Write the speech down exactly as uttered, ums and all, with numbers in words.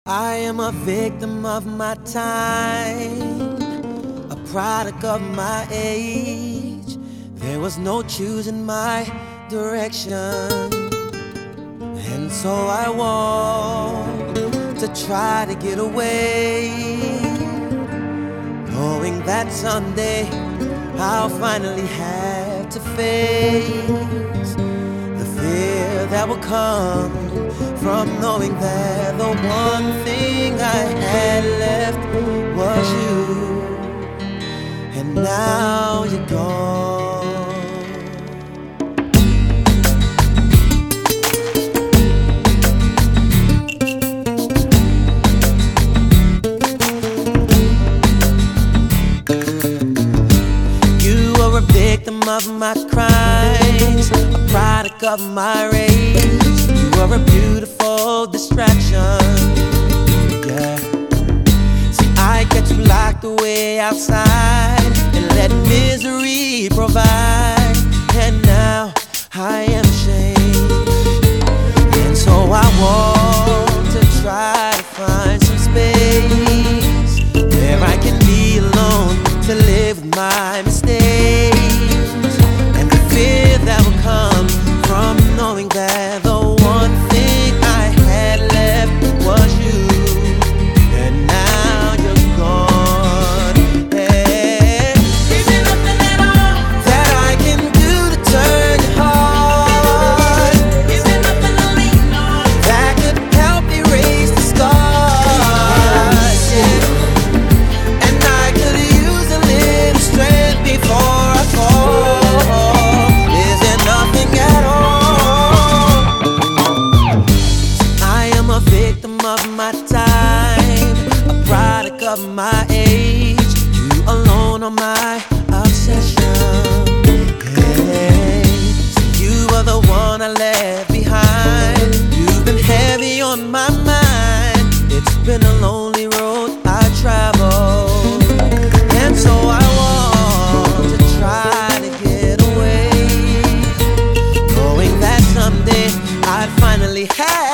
I am a victim of my time, a product of my age. There was no choosing my direction, and so I walked to try to get away, knowing that someday I'll finally have to face the fear that will come from knowing that the one thing I had left was you, and now you're gone. You were a victim of my crimes, a product of my rage. You are a beautiful distraction, yeah. See, I get you locked away outside and let misery provide, and now I am ashamed. And so I want to try to find some space where I can be alone to live with my mistakes, and the fear that will come from knowing that the one thing I had left was you, and now you're gone. Yeah. Is there nothing at all that I can do to turn your heart? Is there nothing to lean on that could help erase the scars? Yeah. And I could use a little strength before I fall. Is there nothing at all? A victim of my time, a product of my age. You alone are my obsession. Hey, you are the one I left behind. You've been heavy on my mind. It's been a lonely road I traveled, and so I want to try to get away, knowing that someday I'd finally have